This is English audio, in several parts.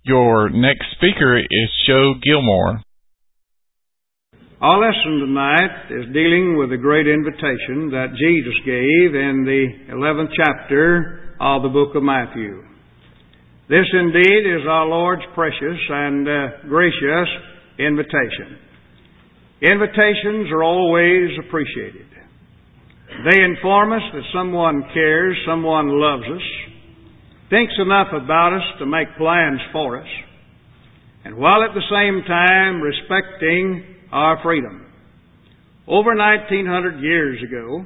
Your next speaker is Joe Gilmore. Our lesson tonight is dealing with the great invitation that Jesus gave in the 11th chapter of the book of Matthew. This indeed is our Lord's precious and gracious invitation. Invitations are always appreciated. They inform us that someone cares, someone loves us, thinks enough about us to make plans for us, and while at the same time respecting our freedom. Over 1900 years ago,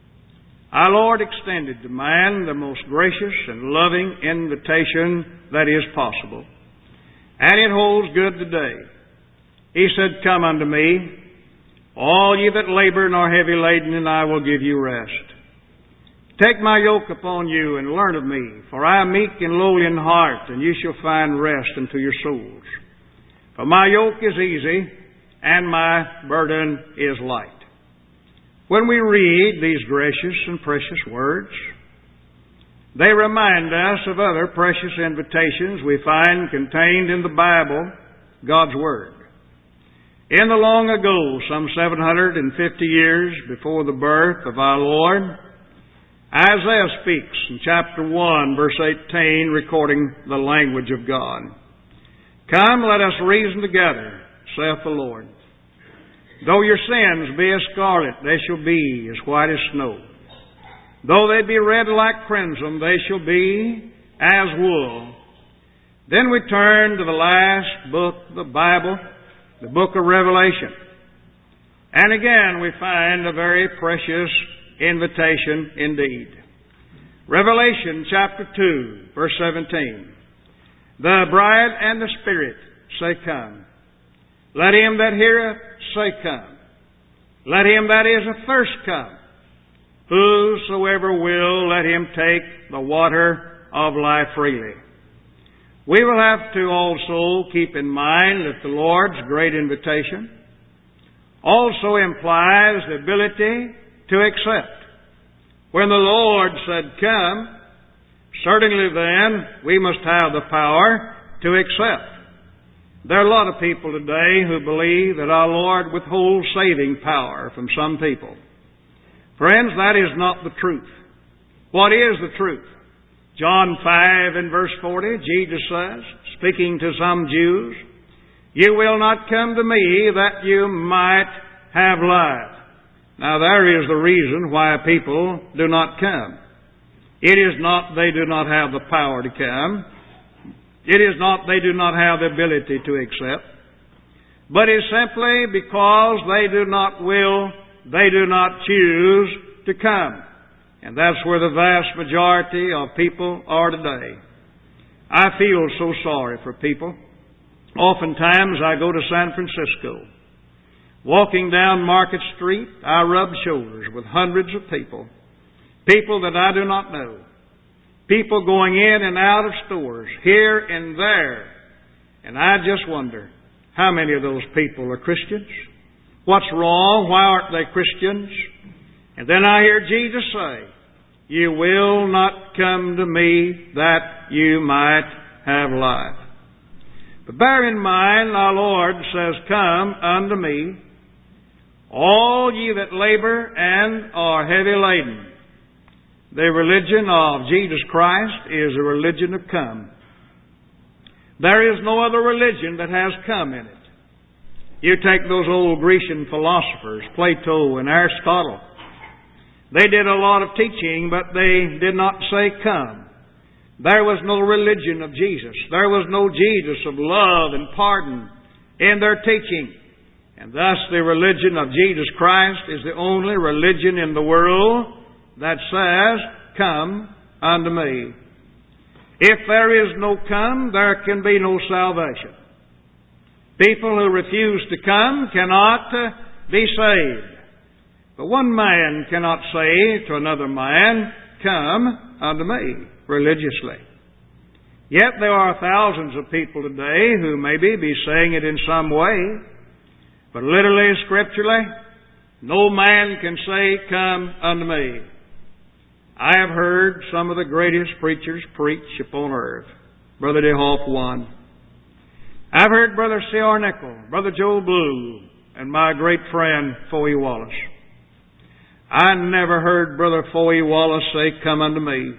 our Lord extended to man the most gracious and loving invitation that is possible. And it holds good today. He said, "Come unto me, all ye that labor and are heavy laden, and I will give you rest. Take my yoke upon you and learn of me, for I am meek and lowly in heart, and you shall find rest unto your souls. For my yoke is easy, and my burden is light." When we read these gracious and precious words, they remind us of other precious invitations we find contained in the Bible, God's Word. In the long ago, some 750 years before the birth of our Lord, Isaiah speaks in chapter 1, verse 18, recording the language of God. "Come, let us reason together, saith the Lord. Though your sins be as scarlet, they shall be as white as snow. Though they be red like crimson, they shall be as wool." Then we turn to the last book of the Bible, the book of Revelation. And again we find a very precious invitation indeed. Revelation chapter 2, verse 17. "The bride and the Spirit say, Come. Let him that heareth say, Come. Let him that is athirst come. Whosoever will, let him take the water of life freely." We will have to also keep in mind that the Lord's great invitation also implies the ability to accept. When the Lord said, "Come," certainly then we must have the power to accept. There are a lot of people today who believe that our Lord withholds saving power from some people. Friends, that is not the truth. What is the truth? John 5 and verse 40, Jesus says, speaking to some Jews, "You will not come to me that you might have life." Now there is the reason why people do not come. It is not they do not have the power to come. It is not they do not have the ability to accept. But it is simply because they do not will, they do not choose to come. And that's where the vast majority of people are today. I feel so sorry for people. Oftentimes I go to San Francisco. Walking down Market Street, I rub shoulders with hundreds of people. People that I do not know. People going in and out of stores, here and there. And I just wonder, how many of those people are Christians? What's wrong? Why aren't they Christians? And then I hear Jesus say, "You will not come to me that you might have life." But bear in mind, our Lord says, "Come unto me, all ye that labor and are heavy laden." The religion of Jesus Christ is a religion of come. There is no other religion that has come in it. You take those old Grecian philosophers, Plato and Aristotle. They did a lot of teaching, but they did not say come. There was no religion of Jesus. There was no Jesus of love and pardon in their teaching. And thus the religion of Jesus Christ is the only religion in the world that says, "Come unto me." If there is no come, there can be no salvation. People who refuse to come cannot be saved. But one man cannot say to another man, "Come unto me," religiously. Yet there are thousands of people today who maybe be saying it in some way, but literally, scripturally, no man can say, "Come unto me." I have heard some of the greatest preachers preach upon earth. Brother DeHoff one. I've heard Brother C.R. Nichol, Brother Joe Blue, and my great friend Foy Wallace. I never heard Brother Foy Wallace say, "Come unto me."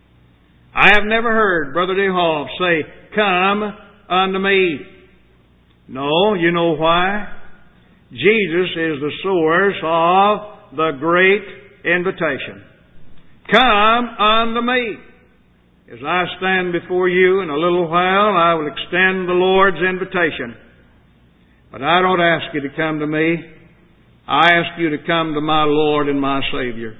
I have never heard Brother DeHoff say, "Come unto me." No, you know why? Jesus is the source of the great invitation. Come unto me. As I stand before you in a little while, I will extend the Lord's invitation. But I don't ask you to come to me. I ask you to come to my Lord and my Savior.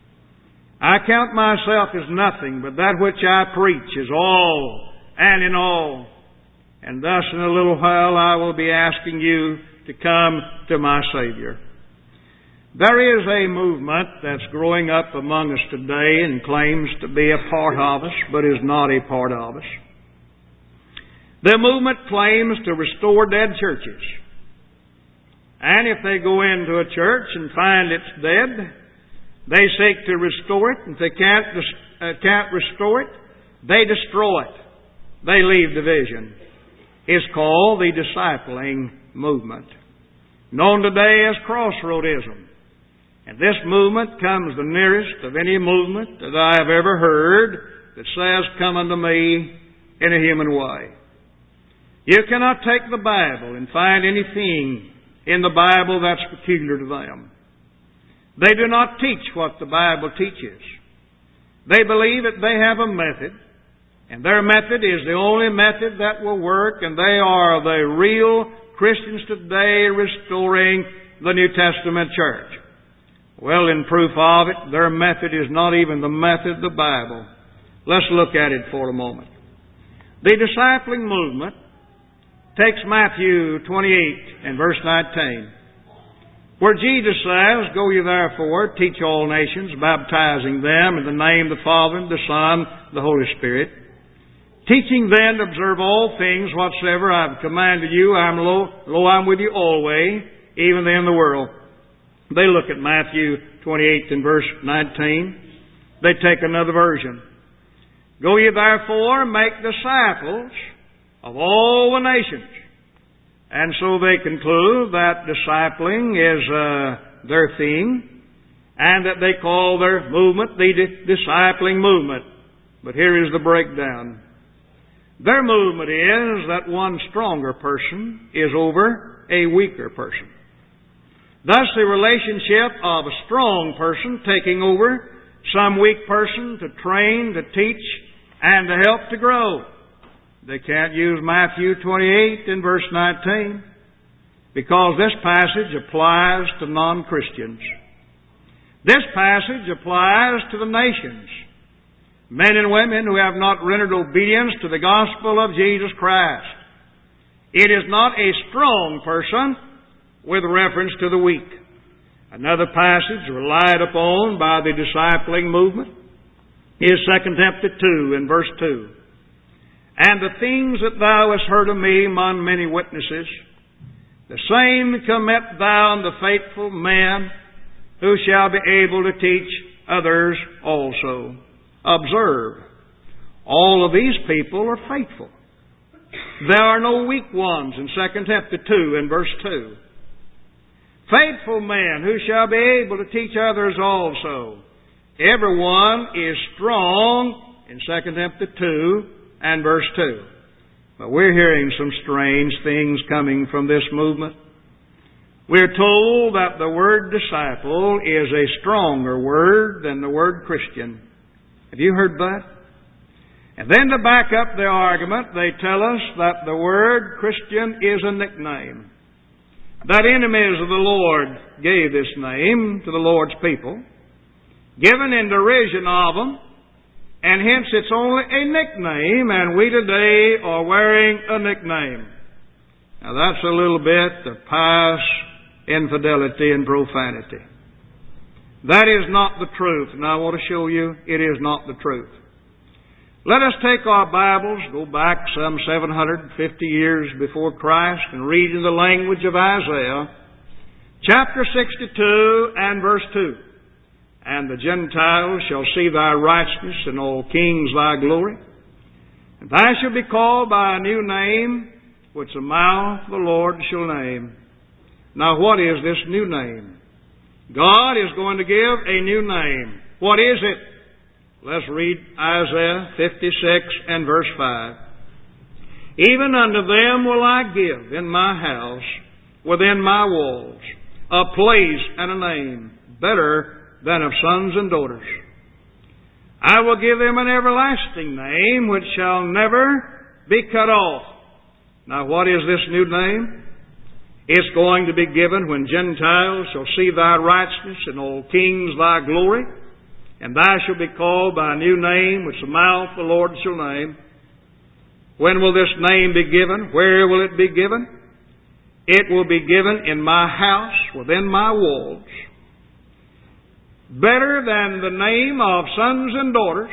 I count myself as nothing, but that which I preach is all and in all. And thus in a little while I will be asking you to come to my Savior. There is a movement that's growing up among us today and claims to be a part of us, but is not a part of us. The movement claims to restore dead churches. And if they go into a church and find it's dead, they seek to restore it. If they can't restore it, they destroy it. They leave division. It's called the discipling movement, known today as Crossroadism. And this movement comes the nearest of any movement that I have ever heard that says, "Come unto me," in a human way. You cannot take the Bible and find anything in the Bible that's peculiar to them. They do not teach what the Bible teaches. They believe that they have a method, and their method is the only method that will work, and they are the real Christians today restoring the New Testament church. Well, in proof of it, their method is not even the method of the Bible. Let's look at it for a moment. The discipling movement takes Matthew 28 and verse 19, where Jesus says, "Go ye therefore, teach all nations, baptizing them in the name of the Father, and the Son, and the Holy Spirit, teaching them to observe all things whatsoever I have commanded you. I'm with you always, even to the end of the world." They look at Matthew 28 and verse 19. They take another version. "Go ye therefore, make disciples of all the nations." And so they conclude that discipling is their theme, and that they call their movement the discipling movement. But here is the breakdown. Their movement is that one stronger person is over a weaker person. Thus the relationship of a strong person taking over some weak person to train, to teach, and to help to grow. They can't use Matthew 28 and verse 19 because this passage applies to non-Christians. This passage applies to the nations, men and women who have not rendered obedience to the gospel of Jesus Christ. It is not a strong person with reference to the weak. Another passage relied upon by the discipling movement is 2 Timothy 2 and verse 2. "And the things that thou hast heard of me among many witnesses, the same commit thou unto faithful men, who shall be able to teach others also." Observe, all of these people are faithful. There are no weak ones in 2 Timothy 2 and verse 2. Faithful men who shall be able to teach others also. Everyone is strong in 2 Timothy 2 and verse 2. But we're hearing some strange things coming from this movement. We're told that the word disciple is a stronger word than the word Christian. Have you heard that? And then to back up their argument, they tell us that the word Christian is a nickname. That enemies of the Lord gave this name to the Lord's people, given in derision of them, and hence it's only a nickname, and we today are wearing a nickname. Now that's a little bit of pious infidelity and profanity. That is not the truth, and I want to show you it is not the truth. Let us take our Bibles, go back some 750 years before Christ, and read in the language of Isaiah, chapter 62 and verse 2. "And the Gentiles shall see thy righteousness, and all kings thy glory. And thou shalt be called by a new name, which the mouth of the Lord shall name. Now what is this new name? God is going to give a new name. What is it? Let's read Isaiah 56 and verse 5. Even unto them will I give in my house, within my walls, a place and a name, better than of sons and daughters. I will give them an everlasting name, which shall never be cut off. Now what is this new name? It's going to be given when Gentiles shall see thy righteousness, and all kings thy glory. And thou shalt be called by a new name, which the mouth of the Lord shall name. When will this name be given? Where will it be given? It will be given in my house, within my walls. Better than the name of sons and daughters.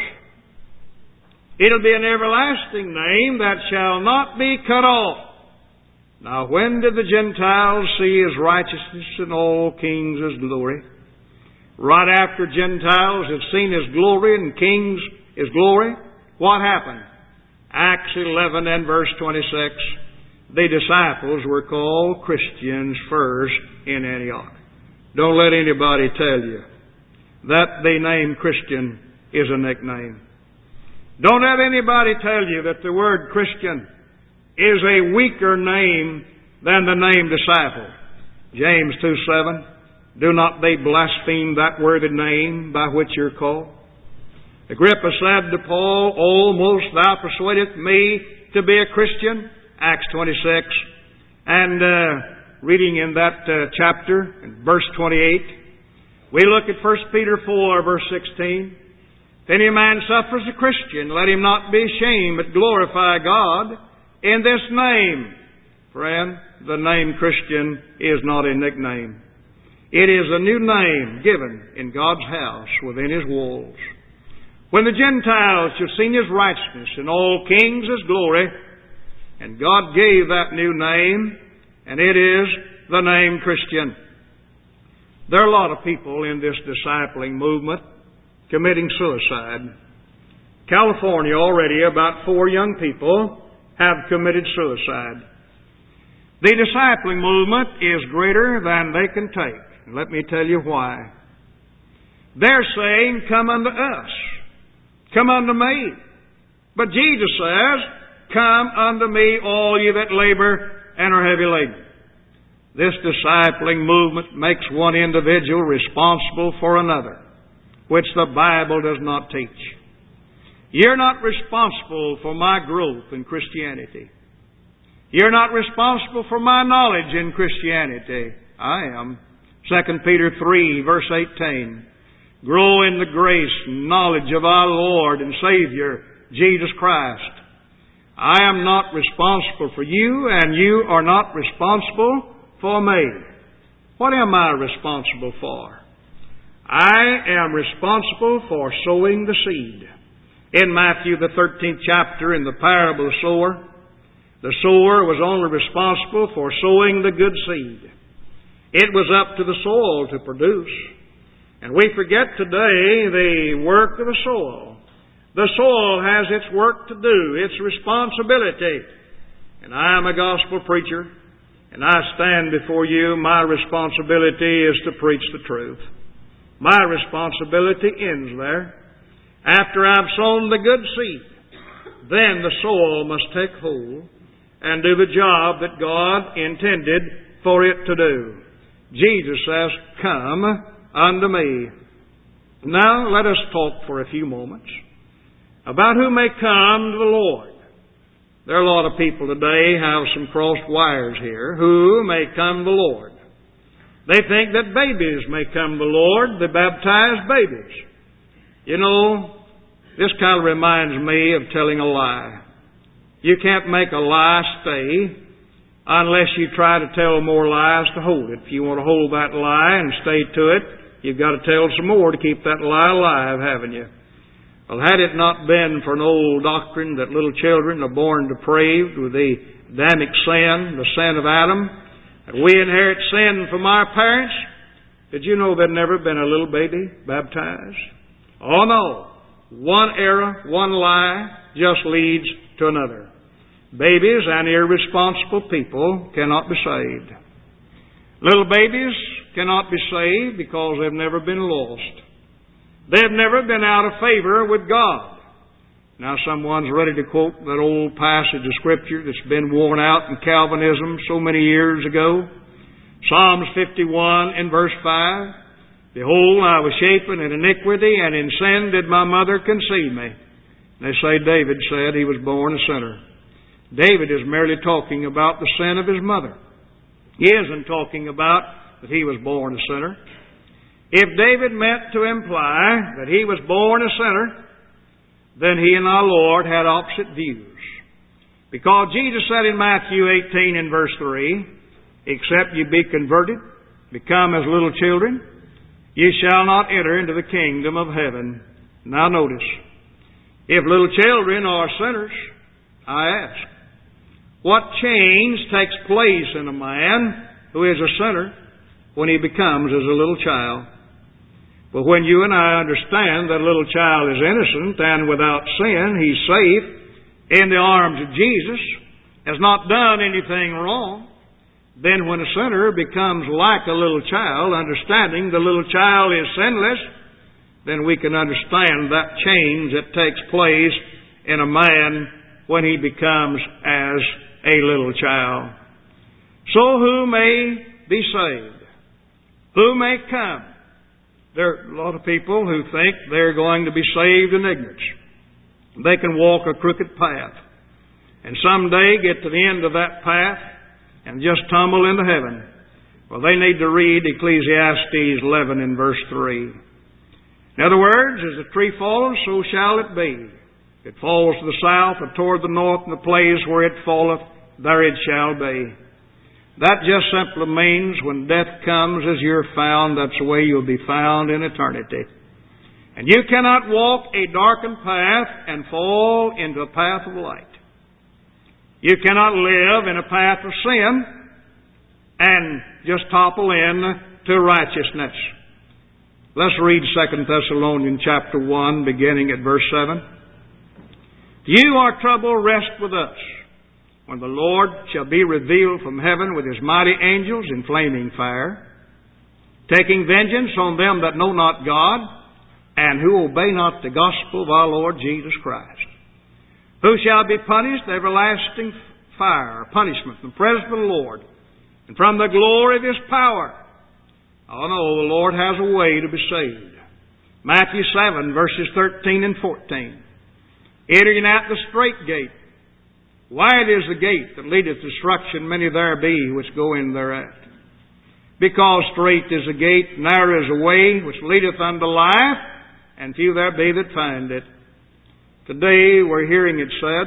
It'll be an everlasting name that shall not be cut off. Now when did the Gentiles see His righteousness and all kings His glory? Right after Gentiles had seen His glory and kings His glory, what happened? Acts 11 and verse 26. The disciples were called Christians first in Antioch. Don't let anybody tell you that the name Christian is a nickname. Don't let anybody tell you that the word Christian is a weaker name than the name disciple. James 2:7. Do not they blaspheme that worthy name by which you're called? Agrippa said to Paul, almost thou persuadest me to be a Christian. Acts 26. And reading in that chapter, in verse 28, we look at 1 Peter 4, verse 16. If any man suffers a Christian, let him not be ashamed, but glorify God in this name. Friend, the name Christian is not a nickname. It is a new name given in God's house within His walls. When the Gentiles shall see His righteousness and all kings His glory, and God gave that new name, and it is the name Christian. There are a lot of people in this discipling movement committing suicide. California already, about 4 young people have committed suicide. The discipling movement is greater than they can take. Let me tell you why. They're saying, come unto us. Come unto me. But Jesus says, come unto me, all you that labor and are heavy laden. This discipling movement makes one individual responsible for another, which the Bible does not teach. You're not responsible for my growth in Christianity. You're not responsible for my knowledge in Christianity. I am. 2 Peter 3, verse 18. Grow in the grace and knowledge of our Lord and Savior, Jesus Christ. I am not responsible for you, and you are not responsible for me. What am I responsible for? I am responsible for sowing the seed. In Matthew the 13th chapter, in the parable of the sower was only responsible for sowing the good seed. It was up to the soil to produce. And we forget today the work of the soil. The soil has its work to do, its responsibility. And I am a gospel preacher, and I stand before you. My responsibility is to preach the truth. My responsibility ends there. After I've sown the good seed, then the soil must take hold and do the job that God intended for it to do. Jesus says, come unto me. Now let us talk for a few moments about who may come to the Lord. There are a lot of people today have some crossed wires here. Who may come to the Lord? They think that babies may come to the Lord, the baptized babies. You know, this kind of reminds me of telling a lie. You can't make a lie stay unless you try to tell more lies to hold it. If you want to hold that lie and stay to it, you've got to tell some more to keep that lie alive, haven't you? Well, had it not been for an old doctrine that little children are born depraved with the Adamic sin, the sin of Adam, that we inherit sin from our parents, did you know there'd never been a little baby baptized? Oh no. One error, one lie just leads to another. Babies and irresponsible people cannot be saved. Little babies cannot be saved because they've never been lost. They've never been out of favor with God. Now someone's ready to quote that old passage of Scripture that's been worn out in Calvinism so many years ago. Psalms 51 in verse 5. Behold, I was shapen in iniquity, and in sin did my mother conceive me. They say David said he was born a sinner. David is merely talking about the sin of his mother. He isn't talking about that he was born a sinner. If David meant to imply that he was born a sinner, then he and our Lord had opposite views. Because Jesus said in Matthew 18 in verse 3, except you be converted, become as little children, ye shall not enter into the kingdom of heaven. Now notice, if little children are sinners, I ask, what change takes place in a man who is a sinner when he becomes as a little child? But when you and I understand that a little child is innocent and without sin, he's safe in the arms of Jesus, has not done anything wrong, then when a sinner becomes like a little child, understanding the little child is sinless, then we can understand that change that takes place in a man when he becomes as a little child. So who may be saved? Who may come? There are a lot of people who think they're going to be saved in ignorance. They can walk a crooked path and someday get to the end of that path and just tumble into heaven. Well, they need to read Ecclesiastes 11 in verse 3. In other words, as the tree falls, so shall it be. It falls to the south or toward the north, and the place where it falleth, there it shall be. That just simply means when death comes as you're found, that's the way you'll be found in eternity. And you cannot walk a darkened path and fall into a path of light. You cannot live in a path of sin and just topple in to righteousness. Let's read 2 Thessalonians chapter 1, beginning at verse 7. You are troubled, rest with us, when the Lord shall be revealed from heaven with his mighty angels in flaming fire, taking vengeance on them that know not God, and who obey not the gospel of our Lord Jesus Christ, who shall be punished with everlasting fire, or punishment, from the presence of the Lord, and from the glory of his power. Oh no, the Lord has a way to be saved. Matthew 7, verses 13 and 14. Entering at the strait gate. Wide is the gate that leadeth to destruction, many there be which go in thereat. Because strait is the gate, narrow is the way which leadeth unto life, and few there be that find it. Today we're hearing it said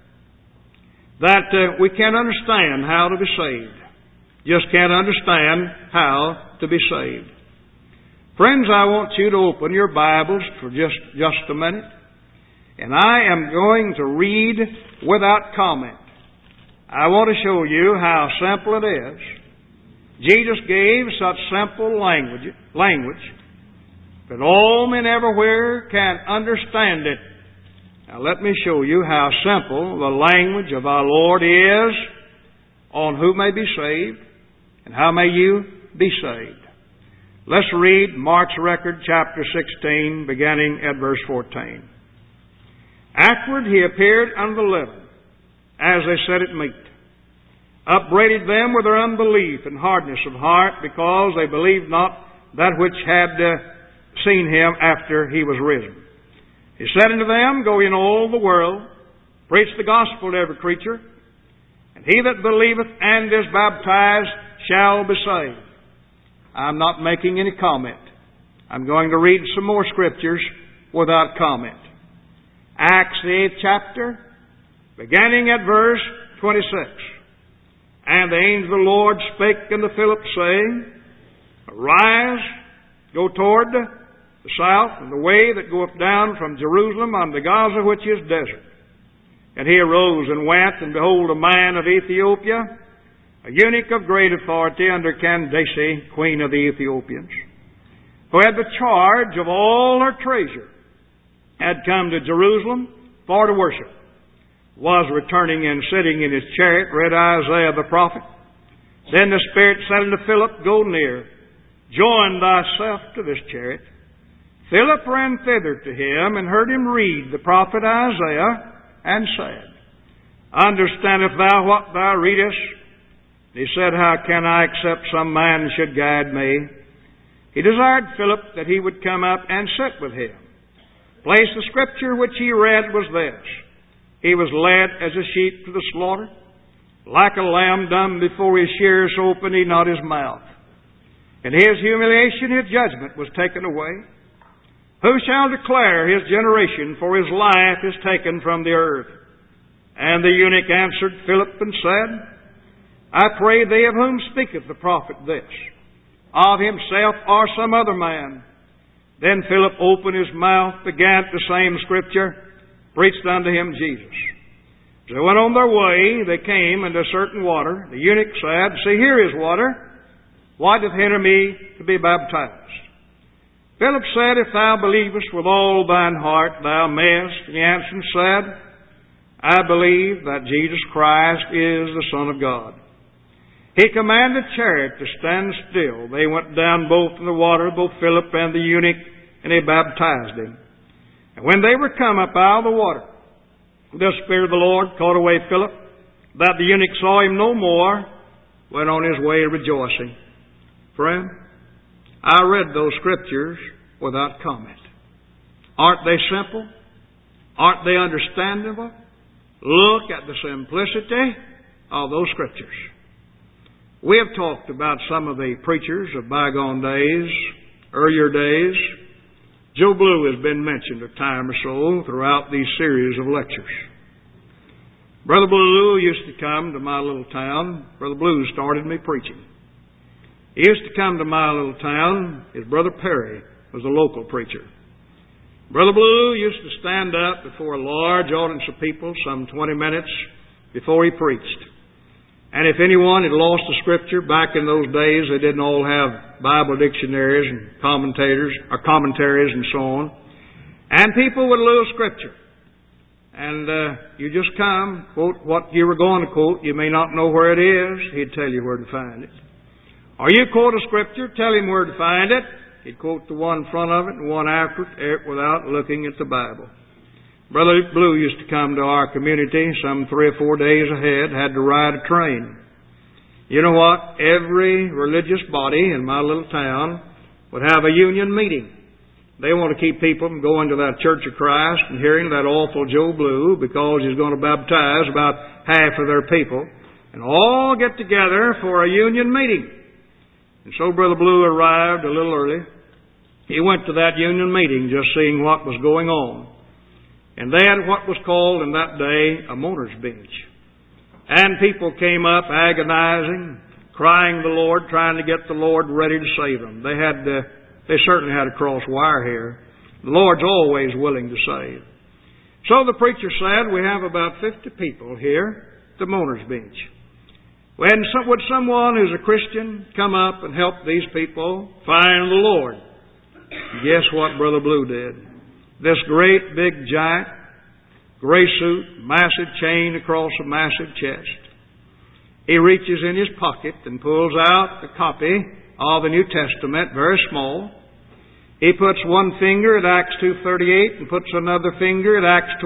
that we can't understand how to be saved. Just can't understand how to be saved. Friends, I want you to open your Bibles for just a minute. And I am going to read without comment. I want to show you how simple it is. Jesus gave such simple language that all men everywhere can understand it. Now let me show you how simple the language of our Lord is on who may be saved and how may you be saved. Let's read Mark's record, chapter 16, beginning at verse 14. Afterward he appeared unto the 11, as they sat at meat, upbraided them with their unbelief and hardness of heart, because they believed not that which had seen him after he was risen. He said unto them, Go in all the world, preach the gospel to every creature, and he that believeth and is baptized shall be saved. I'm not making any comment. I'm going to read some more scriptures without comment. Acts the 8th chapter, beginning at verse 26. And the angel of the Lord spake unto Philip, saying, Arise, go toward the south, and the way that goeth down from Jerusalem unto Gaza, which is desert. And he arose and went, and behold, a man of Ethiopia, a eunuch of great authority under Candace, queen of the Ethiopians, who had the charge of all her treasure, had come to Jerusalem for to worship. was returning and sitting in his chariot, read Isaiah the prophet. Then the Spirit said unto Philip, Go near, join thyself to this chariot. Philip ran thither to him, and heard him read the prophet Isaiah, and said, Understandest thou what thou readest? He said, How can I, except some man should guide me? He desired Philip that he would come up and sit with him. Place the scripture which he read was this: He was led as a sheep to the slaughter. Like a lamb dumb before his shearers, so opened he not his mouth. In his humiliation his judgment was taken away. Who shall declare his generation? For his life is taken from the earth. And the eunuch answered Philip and said, I pray thee, of whom speaketh the prophet this? Of himself or some other man? Then Philip opened his mouth, began the same scripture, preached unto him Jesus. As they went on their way, they came into a certain water. The eunuch said, See, here is water. Why doth hinder me to be baptized? Philip said, If thou believest with all thine heart, thou mayest. And he answered and said, I believe that Jesus Christ is the Son of God. He commanded the chariot to stand still. They went down both in the water, both Philip and the eunuch, and he baptized him. And when they were come up out of the water, the Spirit of the Lord caught away Philip, that the eunuch saw him no more, went on his way rejoicing. Friend, I read those scriptures without comment. Aren't they simple? Aren't they understandable? Look at the simplicity of those scriptures. We have talked about some of the preachers of bygone days, earlier days. Joe Blue has been mentioned a time or so throughout these series of lectures. Brother Blue used to come to my little town. Brother Blue started me preaching. He used to come to my little town. His brother Perry was a local preacher. Brother Blue used to stand up before a large audience of people some 20 minutes before he preached. And if anyone had lost the scripture, back in those days they didn't all have Bible dictionaries and commentaries and so on. And people would lose scripture. And you just come, quote what you were going to quote. You may not know where it is. He'd tell you where to find it. Or you quote a scripture, tell him where to find it. He'd quote the one in front of it and one after it without looking at the Bible. Brother Blue used to come to our community some 3 or 4 days ahead, had to ride a train. You know what? Every religious body in my little town would have a union meeting. They want to keep people from going to that Church of Christ and hearing that awful Joe Blue because he's going to baptize about half of their people, and all get together for a union meeting. And so Brother Blue arrived a little early. He went to that union meeting just seeing what was going on. And they had what was called in that day a mourner's bench. And people came up agonizing, crying to the Lord, trying to get the Lord ready to save them. They certainly had a cross wire here. The Lord's always willing to save. So the preacher said, we have about 50 people here at the mourner's bench. Would someone who's a Christian come up and help these people find the Lord? Guess what Brother Blue did? This great big giant, gray suit, massive chain across a massive chest. He reaches in his pocket and pulls out a copy of the New Testament, very small. He puts one finger at Acts 2:38 and puts another finger at Acts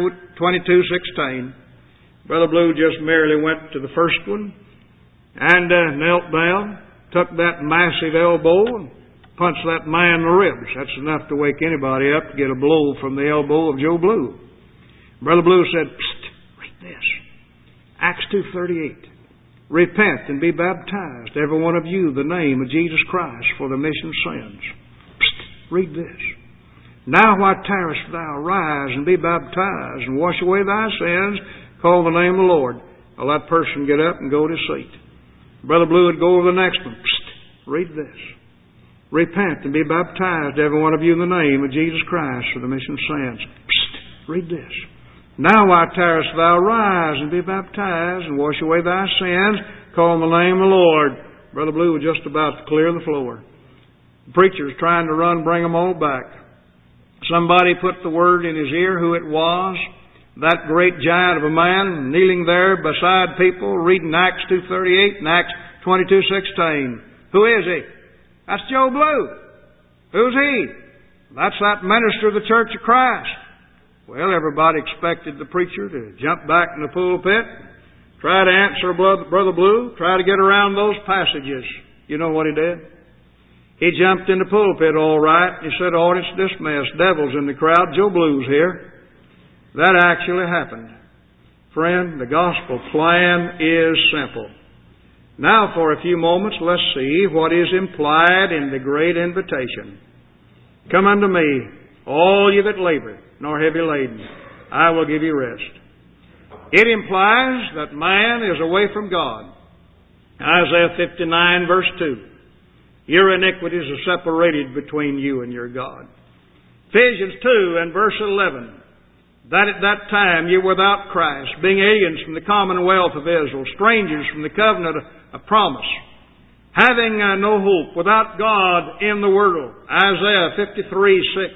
22:16. Brother Blue just merely went to the first one and knelt down, took that massive elbow and punched that man in the ribs. That's enough to wake anybody up to get a blow from the elbow of Joe Blue. Brother Blue said, Psst, read this. Acts 2:38. Repent and be baptized, every one of you, the name of Jesus Christ for the remission of sins. Psst, read this. Now why tarriest thou? Rise and be baptized and wash away thy sins. Call the name of the Lord. Well, that person get up and go to his seat. Brother Blue would go to the next one. Psst, read this. Repent and be baptized, every one of you, in the name of Jesus Christ for the remission of sins. Psst, read this. Now why tarriest thou? Rise and be baptized and wash away thy sins. Call on the name of the Lord. Brother Blue was just about to clear the floor. The preacher was trying to run, bring them all back. Somebody put the word in his ear, who it was. that great giant of a man kneeling there beside people reading Acts 2:38 and Acts 22:16. Who is he? That's Joe Blue. Who's he? That's that minister of the Church of Christ. Well, everybody expected the preacher to jump back in the pulpit, try to answer Brother Blue, try to get around those passages. You know what he did? He jumped in the pulpit all right. He said, "Audience dismissed. Devil's in the crowd. Joe Blue's here." That actually happened. Friend, the gospel plan is simple. Now for a few moments, let's see what is implied in the great invitation. Come unto me, all you that labor, nor heavy laden. I will give you rest. It implies that man is away from God. Isaiah 59 verse 2. Your iniquities are separated between you and your God. Ephesians 2 and verse 11. That at that time you were without Christ, being aliens from the commonwealth of Israel, strangers from the covenant of promise, having no hope, without God in the world. Isaiah 53:6.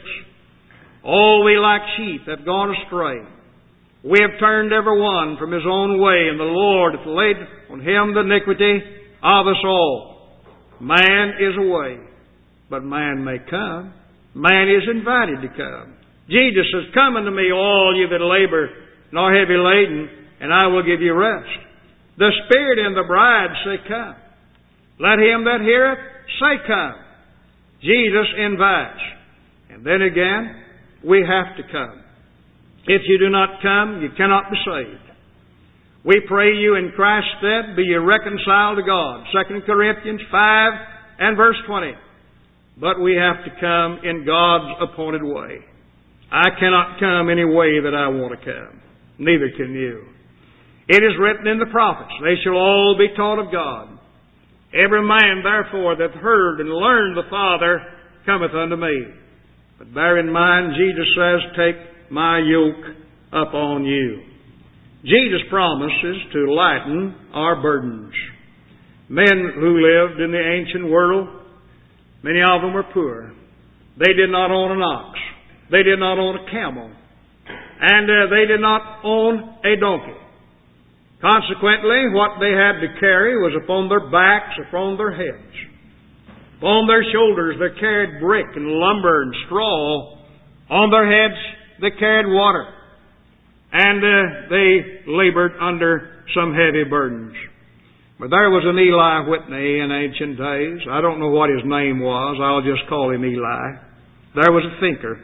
All we like sheep have gone astray. We have turned every one from his own way, and the Lord hath laid on him the iniquity of us all. Man is away, but man may come. Man is invited to come. Jesus says, "Come unto me, all you that labor and are heavy laden, and I will give you rest." The Spirit and the bride say, "Come." Let him that heareth say, "Come." Jesus invites. And then again, we have to come. If you do not come, you cannot be saved. We pray you in Christ's stead, be ye reconciled to God. 2 Corinthians 5 and verse 20. But we have to come in God's appointed way. I cannot come any way that I want to come. Neither can you. It is written in the prophets, they shall all be taught of God. Every man, therefore, that heard and learned the Father cometh unto me. But bear in mind, Jesus says, "Take my yoke upon you." Jesus promises to lighten our burdens. Men who lived in the ancient world, many of them were poor. They did not own an ox. They did not own a camel. And they did not own a donkey. Consequently, what they had to carry was upon their backs, upon their heads. Upon their shoulders they carried brick and lumber and straw. On their heads they carried water. And they labored under some heavy burdens. But there was an Eli Whitney in ancient days. I don't know what his name was. I'll just call him Eli. There was a thinker.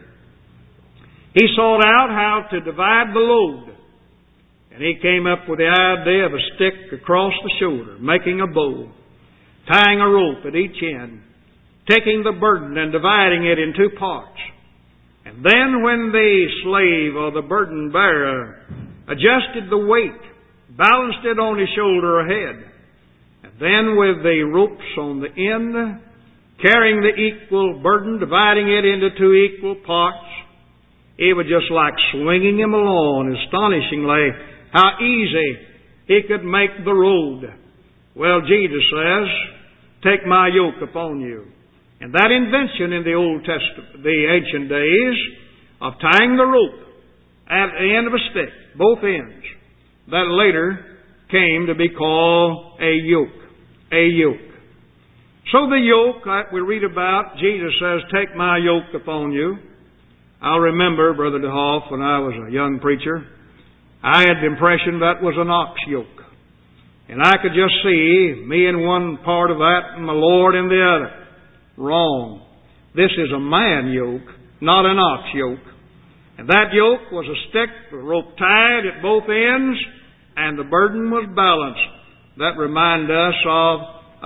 He sought out how to divide the load. And he came up with the idea of a stick across the shoulder, making a bow, tying a rope at each end, taking the burden and dividing it in two parts. And then when the slave or the burden bearer adjusted the weight, balanced it on his shoulder or head, and then with the ropes on the end, carrying the equal burden, dividing it into two equal parts, it was just like swinging him along, astonishingly how easy he could make the road. Well, Jesus says, "Take my yoke upon you." And that invention in the Old Testament, the ancient days, of tying the rope at the end of a stick, both ends, that later came to be called a yoke. A yoke. So the yoke that we read about, Jesus says, "Take my yoke upon you." I'll remember, Brother DeHoff, when I was a young preacher, I had the impression that was an ox yoke. And I could just see me in one part of that and my Lord in the other. Wrong. This is a man yoke, not an ox yoke. And that yoke was a stick with a rope tied at both ends, and the burden was balanced. That reminds us of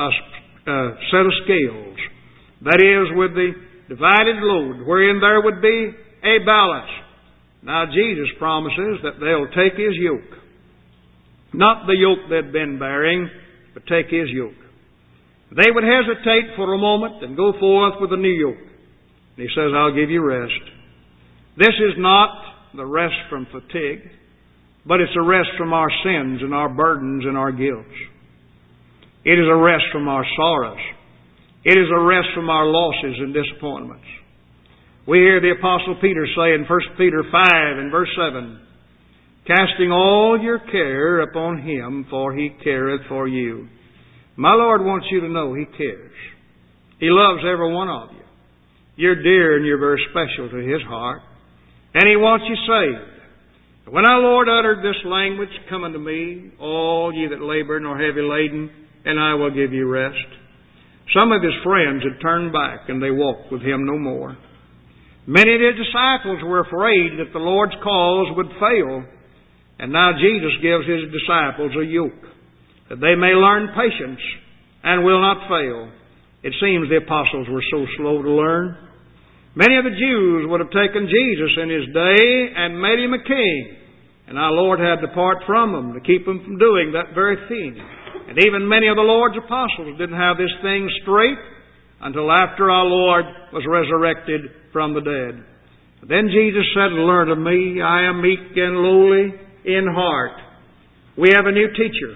a set of scales. That is, with the divided load, wherein there would be a balance. Now Jesus promises that they'll take His yoke. Not the yoke they'd been bearing, but take His yoke. They would hesitate for a moment and go forth with a new yoke. And He says, "I'll give you rest." This is not the rest from fatigue, but it's a rest from our sins and our burdens and our guilts. It is a rest from our sorrows. It is a rest from our losses and disappointments. We hear the Apostle Peter say in 1 Peter 5 and verse 7, casting all your care upon Him, for He careth for you. My Lord wants you to know He cares. He loves every one of you. You're dear and you're very special to His heart. And He wants you saved. When our Lord uttered this language, "Come unto me, all ye that labor and are heavy laden, and I will give you rest," some of His friends had turned back and they walked with Him no more. Many of His disciples were afraid that the Lord's cause would fail. And now Jesus gives His disciples a yoke, that they may learn patience and will not fail. It seems the apostles were so slow to learn. Many of the Jews would have taken Jesus in His day and made Him a king. And our Lord had to part from them to keep them from doing that very thing. And even many of the Lord's apostles didn't have this thing straight until after our Lord was resurrected from the dead. Then Jesus said, "Learn of me, I am meek and lowly in heart." We have a new teacher.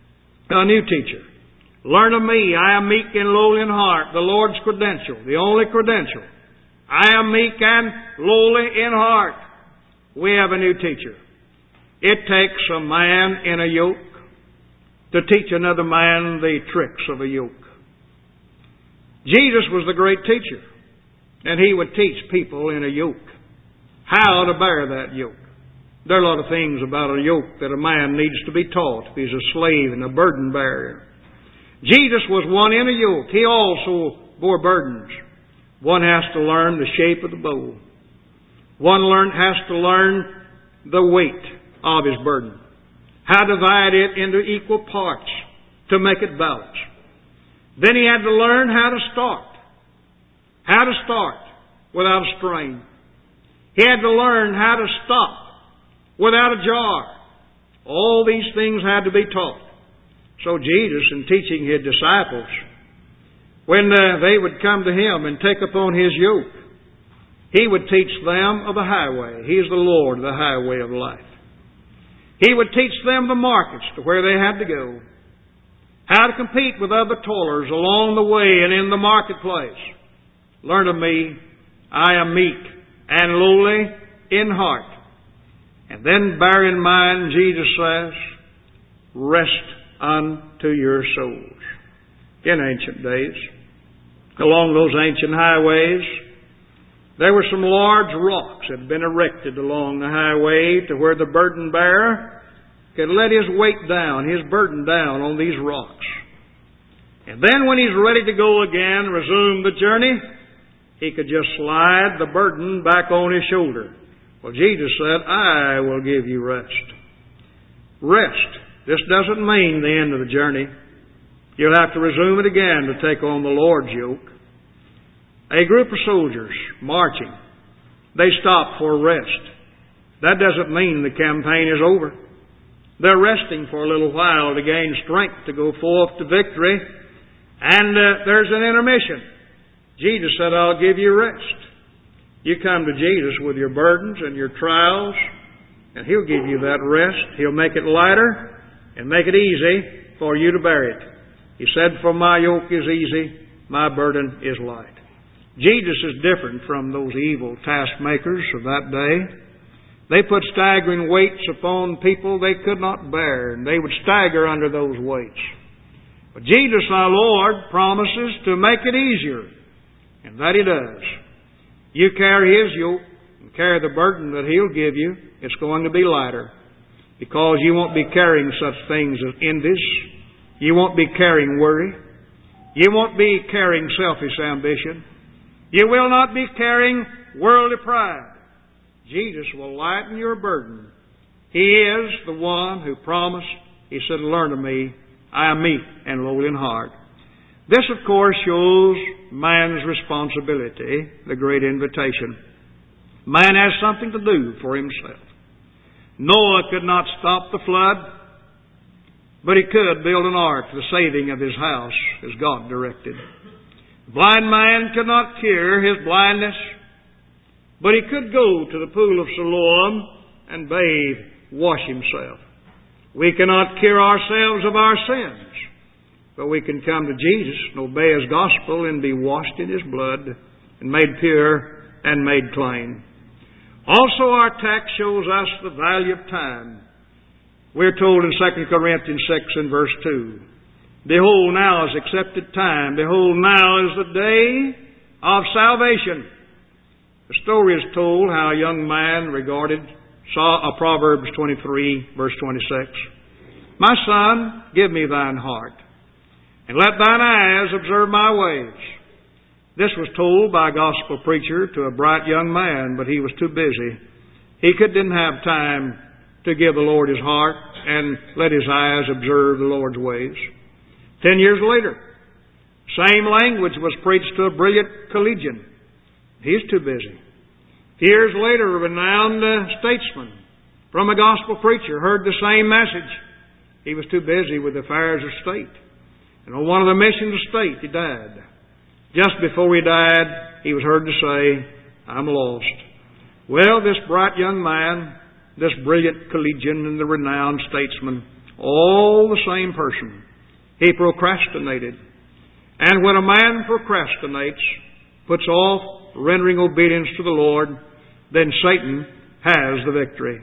Learn of me, I am meek and lowly in heart. The Lord's credential, the only credential. I am meek and lowly in heart. We have a new teacher. It takes a man in a yoke to teach another man the tricks of a yoke. Jesus was the great teacher, and He would teach people in a yoke how to bear that yoke. There are a lot of things about a yoke that a man needs to be taught if he's a slave and a burden bearer. Jesus was one in a yoke. He also bore burdens. One has to learn the shape of the bow. One has to learn the weight of his burden. How to divide it into equal parts to make it balance. Then he had to learn how to start. How to start without a strain. He had to learn how to stop without a jar. All these things had to be taught. So Jesus, in teaching His disciples, when they would come to Him and take upon His yoke, He would teach them of the highway. He is the Lord of the highway of life. He would teach them the markets to where they had to go, how to compete with other toilers along the way and in the marketplace. Learn of me, I am meek and lowly in heart. And then bear in mind, Jesus says, rest unto your souls. In ancient days, along those ancient highways, there were some large rocks that had been erected along the highway to where the burden bearer could let his weight down, his burden down on these rocks. And then when he's ready to go again, resume the journey, he could just slide the burden back on his shoulder. Well, Jesus said, I will give you rest. Rest. This doesn't mean the end of the journey. You'll have to resume it again to take on the Lord's yoke. A group of soldiers marching, they stop for rest. That doesn't mean the campaign is over. They're resting for a little while to gain strength to go forth to victory. And there's an intermission. Jesus said, I'll give you rest. You come to Jesus with your burdens and your trials, and He'll give you that rest. He'll make it lighter and make it easy for you to bear it. He said, for my yoke is easy, my burden is light. Jesus is different from those evil taskmakers of that day. They put staggering weights upon people they could not bear, and they would stagger under those weights. But Jesus, our Lord, promises to make it easier, and that He does. You carry His yoke and carry the burden that He'll give you, it's going to be lighter, because you won't be carrying such things as envies. You won't be carrying worry. You won't be carrying selfish ambition. You will not be carrying worldly pride. Jesus will lighten your burden. He is the one who promised. He said, learn of me, I am meek and lowly in heart. This, of course, shows man's responsibility, the great invitation. Man has something to do for himself. Noah could not stop the flood, but he could build an ark for the saving of his house, as God directed. The blind man could not cure his blindness, but he could go to the pool of Siloam and bathe, wash himself. We cannot cure ourselves of our sins, but we can come to Jesus and obey His gospel and be washed in His blood and made pure and made clean. Also, our text shows us the value of time. We're told in 2 Corinthians 6 and verse 2, Behold, now is accepted time. Behold, now is the day of salvation. The story is told how a young man saw Proverbs 23, verse 26. My son, give me thine heart, and let thine eyes observe my ways. This was told by a gospel preacher to a bright young man, but he was too busy. He didn't have time to give the Lord his heart and let his eyes observe the Lord's ways. 10 years later, same language was preached to a brilliant collegian. He's too busy. Years later, a renowned statesman from a gospel preacher heard the same message. He was too busy with the affairs of state. And on one of the missions of state, he died. Just before he died, he was heard to say, I'm lost. Well, this bright young man, this brilliant collegian and the renowned statesman, all the same person, he procrastinated. And when a man procrastinates, puts off rendering obedience to the Lord, then Satan has the victory.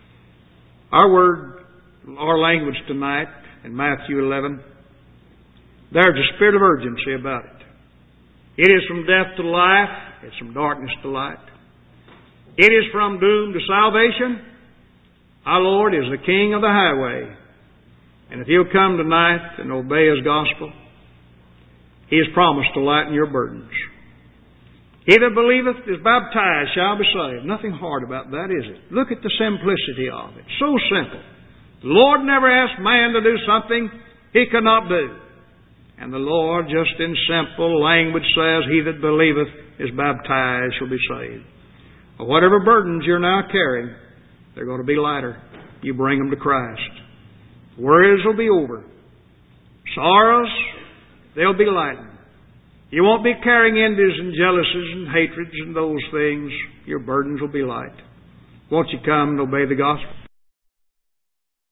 Our language tonight in Matthew 11, there's a spirit of urgency about it. It is from death to life. It's from darkness to light. It is from doom to salvation. Our Lord is the King of the highway. And if you'll come tonight and obey His gospel, He has promised to lighten your burdens. He that believeth is baptized shall be saved. Nothing hard about that, is it? Look at the simplicity of it. So simple. The Lord never asked man to do something He could not do. And the Lord, just in simple language, says, He that believeth is baptized shall be saved. Well, whatever burdens you're now carrying, they're going to be lighter. You bring them to Christ. Worries will be over. Sorrows, they'll be lightened. You won't be carrying envies and jealousies and hatreds and those things. Your burdens will be light. Won't you come and obey the gospel?